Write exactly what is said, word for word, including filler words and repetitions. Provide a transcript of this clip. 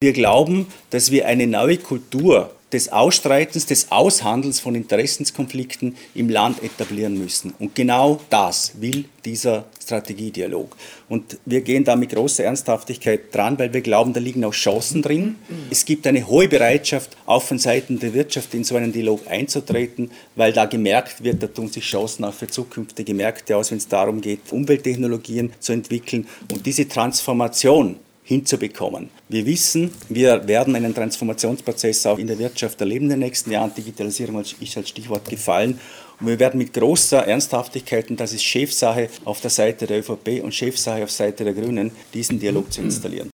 Wir glauben, dass wir eine neue Kultur des Ausstreitens, des Aushandelns von Interessenskonflikten im Land etablieren müssen. Und genau das will dieser Strategiedialog. Und wir gehen da mit großer Ernsthaftigkeit dran, weil wir glauben, da liegen auch Chancen drin. Es gibt eine hohe Bereitschaft, auch von Seiten der Wirtschaft in so einen Dialog einzutreten, weil da gemerkt wird, da tun sich Chancen auch für zukünftige Märkte aus, wenn es darum geht, Umwelttechnologien zu entwickeln und diese Transformation hinzubekommen. Wir wissen, wir werden einen Transformationsprozess auch in der Wirtschaft erleben in den nächsten Jahren. Digitalisierung ist als Stichwort gefallen. Und wir werden mit großer Ernsthaftigkeit, und das ist Chefsache auf der Seite der ÖVP und Chefsache auf der Seite der Grünen, diesen Dialog zu installieren.